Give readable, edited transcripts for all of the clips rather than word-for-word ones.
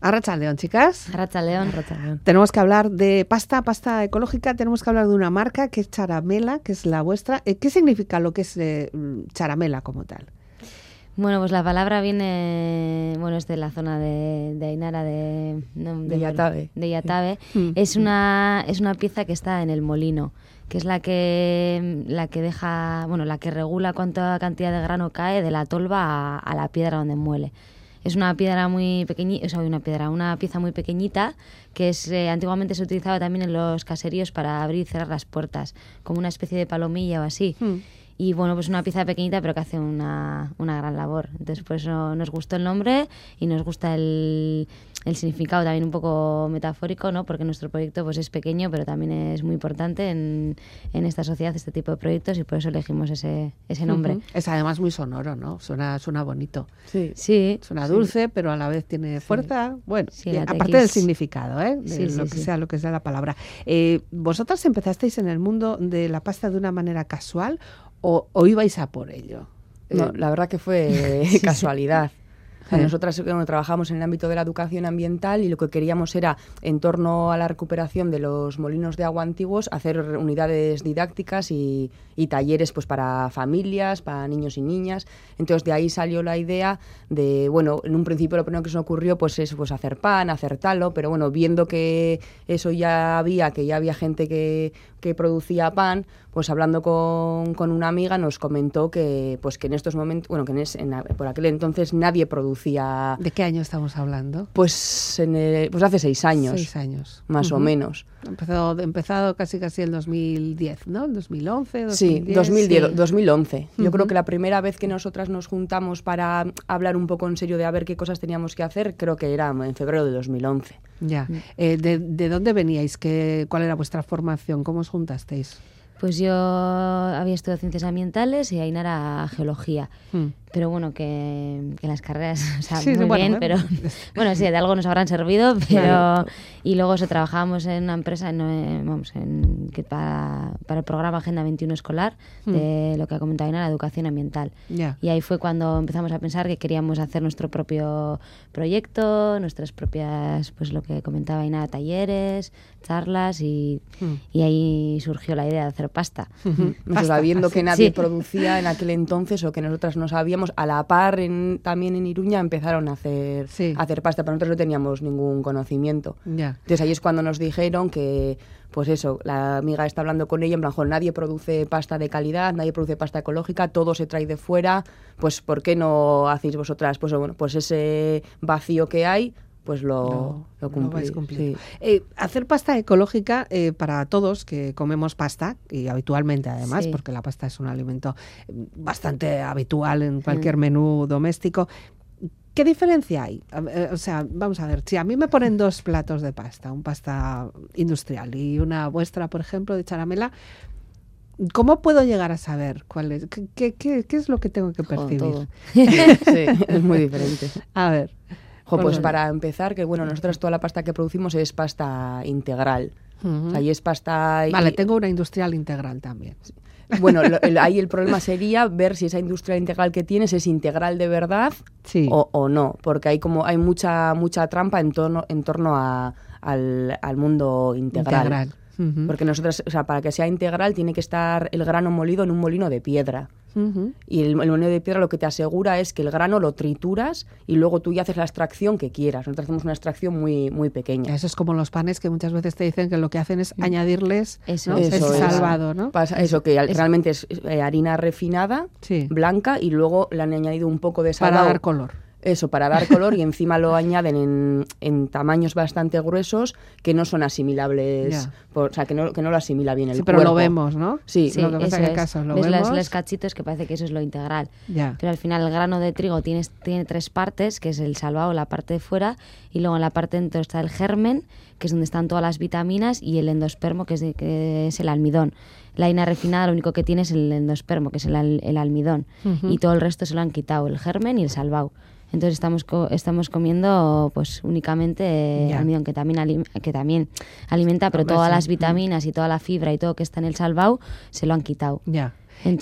Arratsaldeon, chicas. Arratsaldeon. Tenemos que hablar de pasta ecológica, tenemos que hablar de una marca que es Charamela, que es la vuestra. ¿Qué significa lo que es Charamela como tal? Bueno, pues la palabra viene, es de la zona de Ainara, de Yatabe. De Yatabe. Es una pieza que está en el molino, que es la que deja, la que regula cuánta cantidad de grano cae de la tolva a la piedra donde muele. Es una piedra muy pequeñita, una pieza muy pequeñita que antiguamente se utilizaba también en los caseríos para abrir y cerrar las puertas, como una especie de palomilla o así. Y pues una pieza pequeñita pero que hace una gran labor. Entonces por eso nos gustó el nombre y nos gusta el significado también un poco metafórico, ¿no? Porque nuestro proyecto pues es pequeño pero también es muy importante en esta sociedad, este tipo de proyectos, y por eso elegimos ese nombre. Es además muy sonoro, ¿no? Suena bonito. Sí. Suena dulce, pero a la vez tiene fuerza. Bueno, sí, aparte del significado, de lo que sea la palabra. ¿Vosotras empezasteis en el mundo de la pasta de una manera casual o ibais a por ello? No, la verdad que fue casualidad. O sea, nosotras trabajamos en el ámbito de la educación ambiental y lo que queríamos era, en torno a la recuperación de los molinos de agua antiguos, hacer unidades didácticas y talleres pues para familias, para niños y niñas. Entonces de ahí salió la idea de, en un principio lo primero que se nos ocurrió pues es hacer pan, hacer talo, pero viendo que eso ya había gente que producía pan, pues hablando con una amiga nos comentó que en estos momentos, por aquel entonces nadie producía. ¿De qué año estamos hablando? Pues hace 6 años. 6 años. Más o menos. Empezado casi el 2010, ¿no? 2011, 2010. Sí, 2011. Yo creo que la primera vez que nosotras nos juntamos para hablar un poco en serio de a ver qué cosas teníamos que hacer, creo que era en febrero de 2011. Ya. ¿De dónde veníais? ¿Cuál era vuestra formación? ¿Cómo os juntasteis? Pues yo había estudiado ciencias ambientales y Ainara geología. Pero que las carreras, muy bien, pero sí, de algo nos habrán servido, pero claro. Y luego trabajábamos en una empresa para el programa Agenda 21 escolar, de lo que ha comentado Ainara, educación ambiental. Y ahí fue cuando empezamos a pensar que queríamos hacer nuestro propio proyecto, nuestras propias, pues lo que comentaba Ainara, talleres, charlas, y ahí surgió la idea de hacer pasta. Sabiendo que nadie producía en aquel entonces, o que nosotras no sabíamos, a la par también en Iruña empezaron a hacer pasta, pero nosotros no teníamos ningún conocimiento. Entonces ahí es cuando nos dijeron que, la amiga está hablando con ella, en plan, nadie produce pasta de calidad, nadie produce pasta ecológica, todo se trae de fuera, pues ¿por qué no hacéis vosotras? Pues ese vacío que hay, pues lo cumplís. Sí. Hacer pasta ecológica para todos que comemos pasta, y habitualmente además, porque la pasta es un alimento bastante habitual en cualquier menú doméstico. ¿Qué diferencia hay? Vamos a ver, si a mí me ponen 2 platos de pasta, un pasta industrial y una vuestra, por ejemplo, de Charamela, ¿cómo puedo llegar a saber cuál es? ¿Qué es lo que tengo que percibir? Todo. Sí, es muy diferente. A ver. Pues para empezar, que nosotros toda la pasta que producimos es pasta integral. Ahí es pasta... Vale, tengo una industrial integral también. Ahí el problema sería ver si esa industrial integral que tienes es integral de verdad o no, porque hay mucha trampa en torno al mundo integral. Porque nosotros, para que sea integral tiene que estar el grano molido en un molino de piedra. Y el molino de piedra lo que te asegura es que el grano lo trituras y luego tú ya haces la extracción que quieras. Nosotros hacemos una extracción muy, muy pequeña. Eso es como los panes, que muchas veces te dicen que lo que hacen es añadirles eso, ¿no? eso es salvado, ¿no? Eso que realmente es harina refinada, blanca, y luego le han añadido un poco de salvado. Para dar color. Eso, para dar color, y encima lo añaden en tamaños bastante gruesos que no son asimilables, que no lo asimila bien el cuerpo. Pero lo vemos, ¿no? Sí, lo que pasa es que en caso lo ves vemos. los cachitos, que parece que eso es lo integral. Pero al final el grano de trigo tiene 3 partes, que es el salvado, la parte de fuera, y luego en la parte dentro está el germen, que es donde están todas las vitaminas, y el endospermo, que es el almidón. La harina refinada lo único que tiene es el endospermo, que es el almidón, y todo el resto se lo han quitado, el germen y el salvado. Entonces estamos comiendo pues únicamente almidón, que también alimenta, pero todas las vitaminas y toda la fibra y todo que está en el salvao se lo han quitado. Ya. Entonces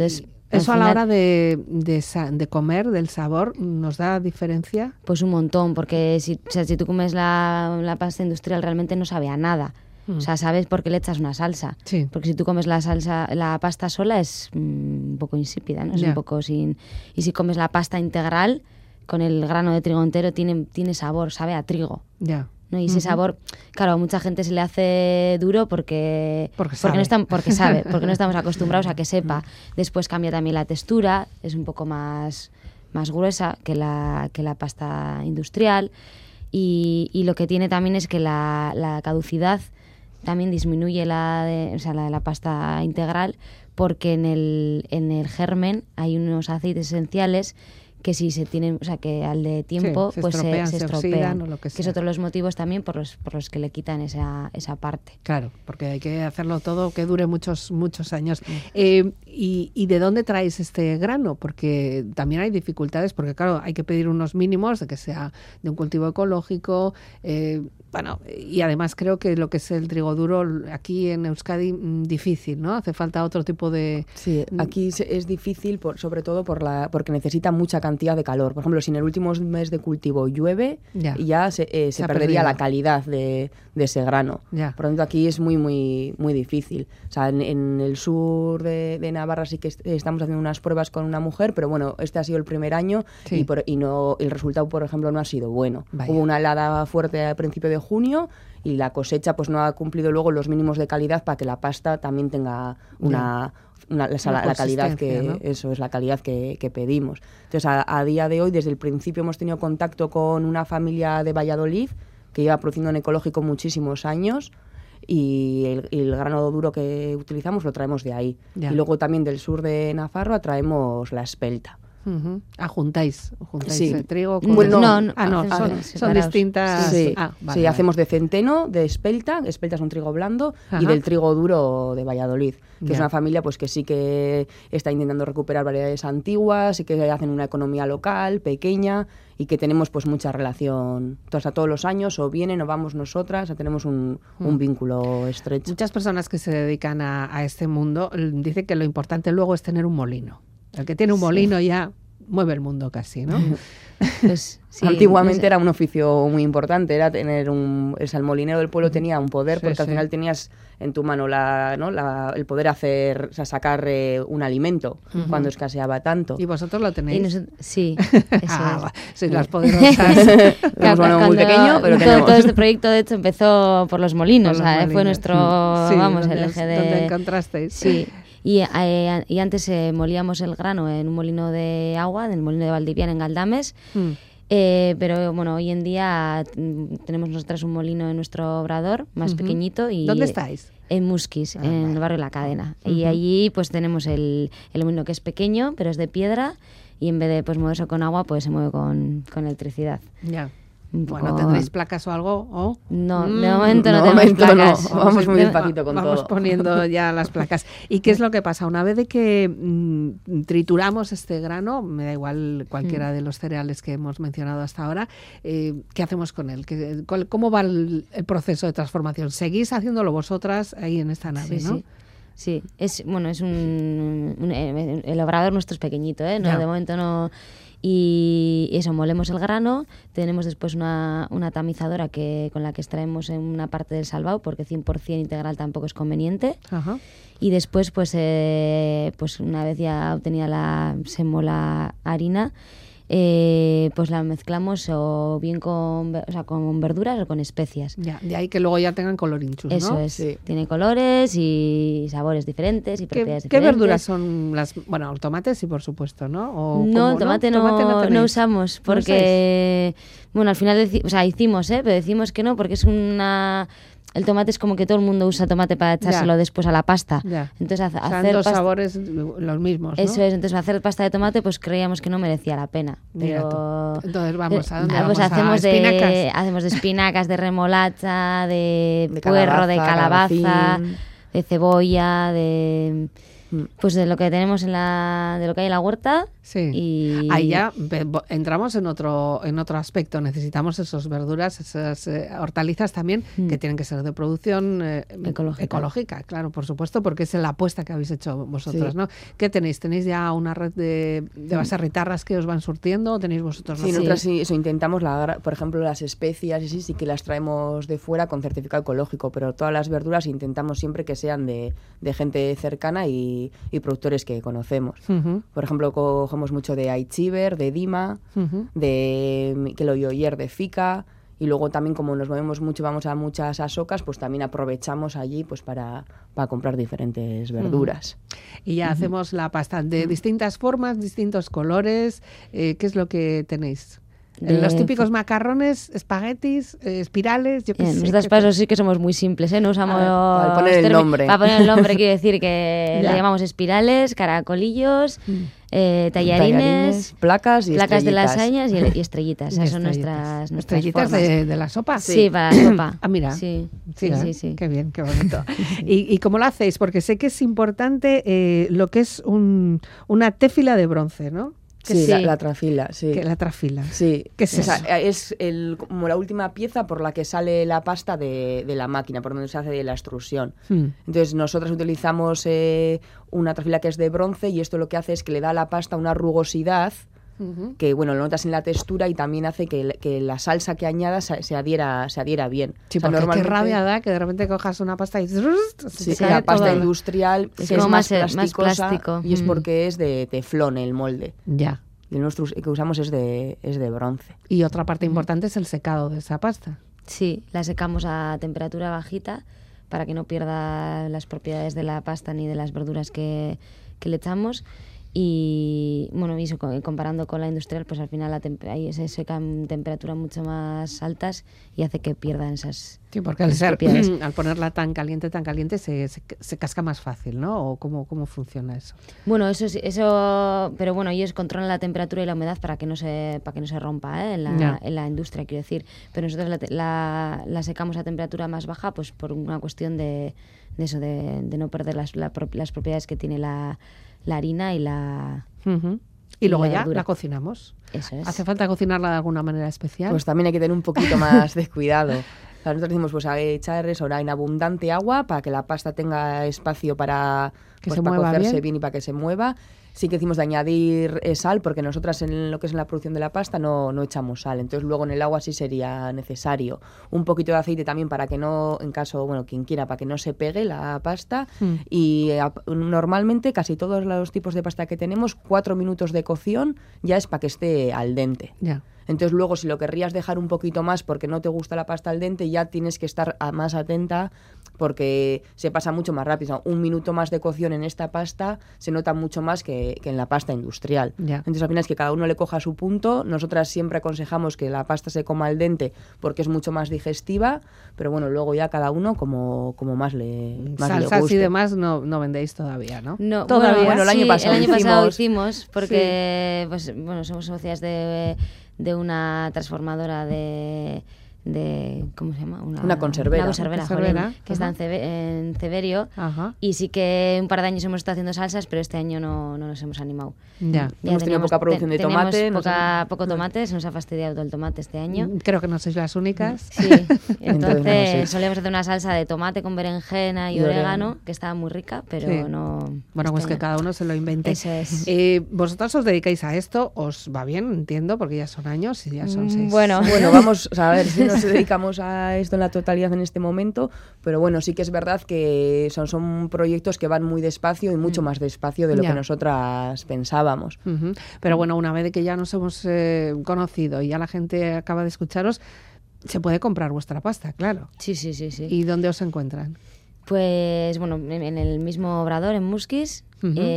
¿Eso a la hora de comer, del sabor, nos da diferencia? Pues un montón, porque si tú comes la pasta industrial realmente no sabe a nada. O sea, sabes por qué le echas una salsa. Sí. Porque si tú comes la pasta sola es un poco insípida, ¿no? Es un poco sin... Y si comes la pasta integral, con el grano de trigo entero, tiene sabor, sabe a trigo. Ya. ¿no? Y ese sabor, claro, a mucha gente se le hace duro porque no estamos acostumbrados a que sepa. Después cambia también la textura, es un poco más gruesa que la pasta industrial. Y lo que tiene también es que la caducidad también disminuye la pasta integral, porque en el germen hay unos aceites esenciales que si se tienen, o sea, que al de tiempo se estropean, o lo que sea. es otro de los motivos también por los que le quitan esa parte. Claro, porque hay que hacerlo todo que dure muchos años. ¿Y de dónde traes este grano? Porque también hay dificultades, porque claro, hay que pedir unos mínimos de que sea de un cultivo ecológico, y además creo que lo que es el trigo duro aquí en Euskadi difícil, ¿no? Hace falta otro tipo de... Sí, aquí es difícil, sobre todo porque necesita mucha cantidad de calor. Por ejemplo, si en el último mes de cultivo llueve, ya se perdería la calidad de ese grano. Por lo tanto, aquí es muy, muy, muy difícil. O sea, en el sur de Navarra sí que estamos haciendo unas pruebas con una mujer, pero bueno, este ha sido el primer año y el resultado, por ejemplo, no ha sido bueno. Vaya. Hubo una helada fuerte al principio de junio y la cosecha pues no ha cumplido luego los mínimos de calidad para que la pasta también tenga la calidad que, ¿no? Eso es la calidad que pedimos. Entonces, a día de hoy, desde el principio hemos tenido contacto con una familia de Valladolid que lleva produciendo en ecológico muchísimos años, y el grano duro que utilizamos lo traemos de ahí. Y luego también del sur de Navarra traemos la espelta. Uh-huh. Juntáis sí. El trigo con... son distintas... Sí, hacemos de centeno, de espelta es un trigo blando, y del trigo duro de Valladolid, que es una familia pues que sí que está intentando recuperar variedades antiguas y que hacen una economía local, pequeña, y que tenemos pues mucha relación. Entonces, a todos los años o vienen o vamos nosotras, tenemos un vínculo estrecho. Muchas personas que se dedican a este mundo dicen que lo importante luego es tener un molino. El que tiene un molino ya mueve el mundo casi, ¿no? Pues, sí, antiguamente era un oficio muy importante, era tener el molinero del pueblo tenía un poder, porque al final tenías en tu mano el poder hacer, o sea, sacar un alimento cuando escaseaba tanto. ¿Y vosotros lo tenéis? Sí, eso es. Sois las poderosas. Claro, muy pequeño, pero todo este proyecto de hecho empezó por los molinos, fue nuestro, el eje de... ¿Dónde encontrasteis? Sí. Y antes molíamos el grano en un molino de agua, en el molino de Valdiviana, en Galdames. Pero bueno, hoy en día tenemos nosotras un molino en nuestro obrador, más pequeñito. Y ¿dónde estáis? En Musquis, en el barrio La Cadena. Y allí pues tenemos el molino, que es pequeño, pero es de piedra, y en vez de pues moverse con agua, pues se mueve con electricidad. Ya. Bueno, ¿tendréis placas o algo? ¿Oh? No, de momento no tenemos placas. No. Vamos muy despacito con todo. Vamos poniendo ya las placas. ¿Y qué es lo que pasa? Una vez de que trituramos este grano, me da igual cualquiera de los cereales que hemos mencionado hasta ahora, ¿qué hacemos con él? ¿Cómo va el proceso de transformación? ¿Seguís haciéndolo vosotras ahí en esta nave, no? Sí, es el obrador nuestro es pequeñito, no, de momento no. Y eso, molemos el grano, tenemos después una tamizadora con la que extraemos en una parte del salvado, porque 100% integral tampoco es conveniente. Ajá. Y después, pues una vez ya obtenida la harina, pues la mezclamos o bien con verduras o con especias. Ya, de ahí que luego ya tengan colorinchus, ¿no? Eso es, sí. Tiene colores y sabores diferentes y propiedades diferentes. ¿Qué verduras son las...? Bueno, el tomate sí, por supuesto, ¿no? No, tomate no usamos, porque... Bueno, al final hicimos, pero decimos que no, porque es una... El tomate es como que todo el mundo usa tomate para echárselo después a la pasta. Ya. Entonces, hacer dos sabores los mismos, ¿no? Eso es, entonces hacer pasta de tomate pues creíamos que no merecía la pena. Pero... Entonces vamos a dónde pues hacemos de espinacas, de remolacha, de puerro, de calabaza, de cebolla, pues de lo que tenemos de lo que hay en la huerta. Sí. Ahí ya entramos en otro aspecto. Necesitamos esas verduras, esas hortalizas también, que tienen que ser de producción ecológica, claro, por supuesto, porque es la apuesta que habéis hecho vosotros, ¿no? ¿Qué tenéis? ¿Tenéis ya una red de baserritarras que os van surtiendo o tenéis vosotros? Sí, nosotros sí, eso intentamos, por ejemplo, las especias y sí que las traemos de fuera con certificado ecológico, pero todas las verduras intentamos siempre que sean de gente cercana y productores que conocemos. Por ejemplo, cogemos mucho de Aichiver, de Dima, de Miquel Oyer, de Fica, y luego también, como nos movemos mucho, vamos a muchas asocas, pues también aprovechamos allí pues para comprar diferentes verduras. Y ya hacemos la pasta de distintas formas, distintos colores. ¿Qué es lo que tenéis? Los típicos macarrones, espaguetis, espirales, yo qué sé. Nosotros para eso sí que somos muy simples, ¿eh? No usamos... Para poner el nombre. Para poner el nombre, quiero decir que le llamamos espirales, caracolillos, tallarines, placas de lasañas y estrellitas. Esas son nuestras ¿estrellitas formas. de la sopa? Sí, para la sopa. Ah, mira. Sí. Qué bien, qué bonito. ¿Y cómo lo hacéis? Porque sé que es importante lo que es una téfila de bronce, ¿no? Sí, la trafila, sí. La trafila. Sí. ¿Qué es eso? Es como la última pieza por la que sale la pasta de la máquina, por donde se hace la extrusión. Entonces, nosotros utilizamos una trafila que es de bronce y esto lo que hace es que le da a la pasta una rugosidad que, bueno, lo notas en la textura y también hace que la salsa que añadas se adhiera bien. Sí, porque qué rabia da que de repente cojas una pasta y la pasta industrial es como más plástico. Y es porque es de teflón el molde. Ya. Y el nuestro que usamos es de bronce. Y otra parte importante es el secado de esa pasta. Sí, la secamos a temperatura bajita para que no pierda las propiedades de la pasta ni de las verduras que le echamos. Y bueno, eso, comparando con la industrial, pues al final ahí se secan temperaturas mucho más altas y hace que pierdan esas. Sí, porque al ponerla tan caliente se casca más fácil, ¿no? ¿O cómo funciona eso? Bueno, eso, pero bueno, ellos controlan la temperatura y la humedad para que no se rompa, en la industria, quiero decir. Pero nosotros la secamos a temperatura más baja, pues por una cuestión de eso, de no perder las propiedades que tiene la harina y la... Y luego la ya verdura. La cocinamos. Eso es. ¿Hace falta cocinarla de alguna manera especial? Pues también hay que tener un poquito más de cuidado. Nosotros decimos, pues echar eso en abundante agua para que la pasta tenga espacio para cocerse bien y para que se mueva. Sí que decimos de añadir sal, porque nosotras en lo que es en la producción de la pasta no echamos sal. Entonces luego en el agua sí sería necesario. Un poquito de aceite también para que no, en caso, bueno, quien quiera, para que no se pegue la pasta. Y normalmente casi todos los tipos de pasta que tenemos, 4 minutos de cocción ya es para que esté al dente. Ya. Entonces luego si lo querrías dejar un poquito más porque no te gusta la pasta al dente, ya tienes que estar más atenta porque se pasa mucho más rápido. 1 minuto más de cocción en esta pasta se nota mucho más que en la pasta industrial. Ya. Entonces al final es que cada uno le coja su punto. Nosotras siempre aconsejamos que la pasta se coma al dente porque es mucho más digestiva, pero bueno, luego ya cada uno como más le guste. Salsas y demás no vendéis todavía, ¿no? No, todavía. Bueno, el año pasado hicimos porque pues bueno, somos socias de una transformadora de ¿cómo se llama? Una conservera. Una conservera, jolín, que está en Ceberio. Ajá. Y sí que un par de años hemos estado haciendo salsas, pero este año no nos hemos animado. Ya hemos tenido poca producción de tomate. Poco tomate, se nos ha fastidiado todo el tomate este año. Creo que no sois las únicas. Sí, entonces solíamos hacer una salsa de tomate con berenjena y orégano, que estaba muy rica, pero no... Bueno, pues que cada uno se lo invente. Eso es. Vosotros os dedicáis a esto, os va bien, entiendo, porque ya son años y ya son 6. Bueno, vamos a ver si nos dedicamos a esto en la totalidad en este momento, pero bueno, sí que es verdad que son proyectos que van muy despacio y mucho más despacio de lo que nosotras pensábamos. Pero bueno, una vez que ya nos hemos conocido y ya la gente acaba de escucharos, se puede comprar vuestra pasta, claro. Sí. ¿Y dónde os encuentran? Pues bueno, en el mismo obrador, en Musquis,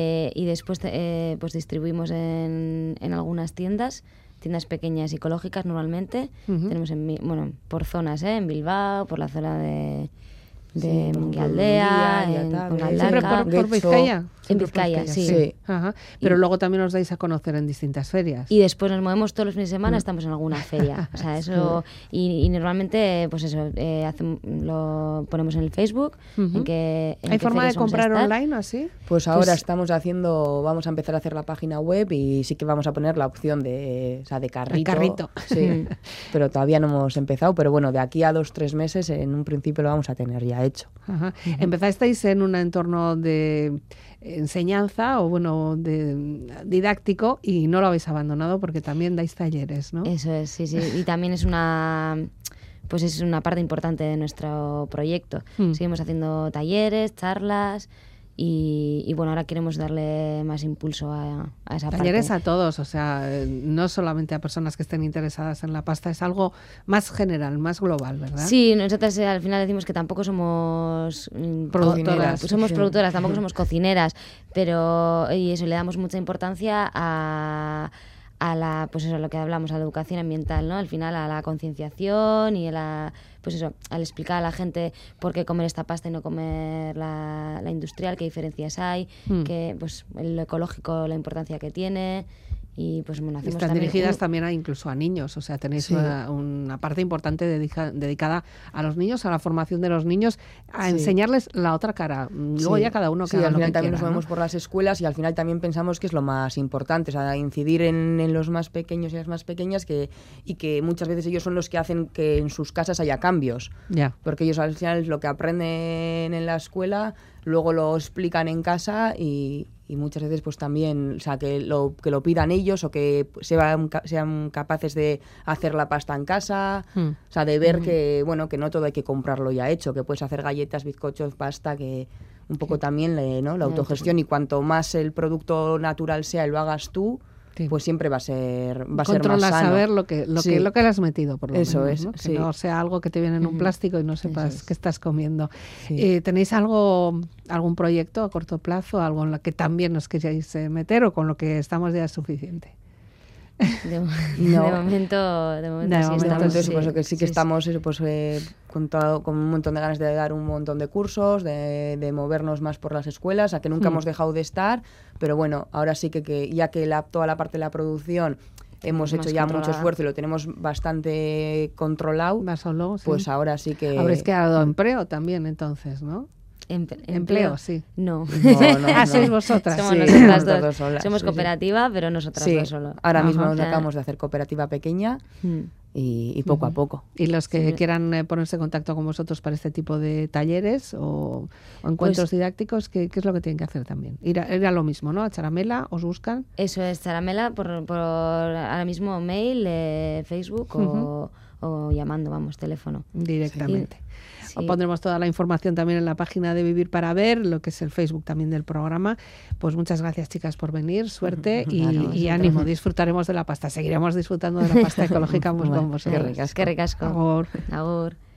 y después pues distribuimos en algunas tiendas pequeñas ecológicas normalmente. Tenemos por zonas, en Bilbao, por la zona de Munguialdea, en Aldaka. ¿Siempre por Vizcaya? En Vizcaya, sí. Sí. Ajá. Pero luego también os dais a conocer en distintas ferias. Y después nos movemos todos los fines de semana, estamos en alguna feria. O sea, eso. Y normalmente, pues eso, lo ponemos en el Facebook. ¿Hay forma de comprar online o así? Pues ahora vamos a empezar a hacer la página web y sí que vamos a poner la opción de carrito. El carrito. Sí, pero todavía no hemos empezado. Pero bueno, de aquí a 2-3 meses, en un principio lo vamos a tener ya hecho. Ajá. Empezasteis en un entorno de enseñanza o didáctico y no lo habéis abandonado porque también dais talleres, ¿no? Eso es, sí. Y también es una parte importante de nuestro proyecto. Seguimos haciendo talleres, charlas y bueno, ahora queremos darle más impulso a esa parte. Talleres a todos, o sea, no solamente a personas que estén interesadas en la pasta, es algo más general, más global, ¿verdad? Sí, nosotras al final decimos que tampoco somos productoras. Somos productoras, tampoco somos cocineras, pero y eso, le damos mucha importancia a pues eso, lo que hablamos, a la educación ambiental, ¿no? Al final a la concienciación y pues eso, al explicar a la gente por qué comer esta pasta y no comer la industrial, qué diferencias hay, que pues lo ecológico, la importancia que tiene. Y pues bueno, hacemos están dirigidas también incluso a niños, o sea, tenéis una parte importante dedicada a los niños, a la formación de los niños, a enseñarles la otra cara. Luego ya cada uno que haga lo que quiera. Al final también nos movemos por las escuelas y al final también pensamos que es lo más importante, o sea, incidir en los más pequeños y las más pequeñas y que muchas veces ellos son los que hacen que en sus casas haya cambios. Porque ellos al final lo que aprenden en la escuela luego lo explican en casa y muchas veces pues también, o sea, que lo pidan ellos o que sean capaces de hacer la pasta en casa, o sea, de ver que bueno, que no todo hay que comprarlo ya hecho, que puedes hacer galletas, bizcochos, pasta, que un poco también la autogestión, y cuanto más el producto natural sea y lo hagas tú, pues siempre va a ser más sano. Controlas saber lo que le has metido, por lo Eso menos, es, ¿no? Que no sea algo que te viene en un plástico y no sepas qué estás comiendo. ¿Tenéis algún proyecto a corto plazo, algo en lo que también nos queráis meter, o con lo que estamos ya es suficiente? De momento eso, pues que sí que estamos eso, pues, con un montón de ganas de dar un montón de cursos, de movernos más por las escuelas, a que nunca hemos dejado de estar, pero bueno, ahora sí que ya que toda la parte de la producción hemos hecho ya mucho esfuerzo y lo tenemos bastante controlado, pues ahora sí que... Habréis creado empleo también entonces, ¿no? Empleo, sí. No. Sois vosotras. Somos nosotras dos solas. Somos cooperativa, pero nosotras dos solo. Ahora mismo nos acabamos de hacer cooperativa pequeña y poco a poco. Y los que quieran ponerse en contacto con vosotros para este tipo de talleres o encuentros didácticos, ¿qué es lo que tienen que hacer también? Ir a lo mismo, ¿no? A Charamela, ¿os buscan? Eso es, Charamela, por ahora mismo mail, Facebook o llamando, teléfono. Directamente. Pondremos toda la información también en la página de Vivir para Ver, lo que es el Facebook también del programa. Pues muchas gracias, chicas, por venir, suerte y ánimo. Disfrutaremos de la pasta, seguiremos disfrutando de la pasta ecológica con vosotros. Qué ricasco. Agur. Agur.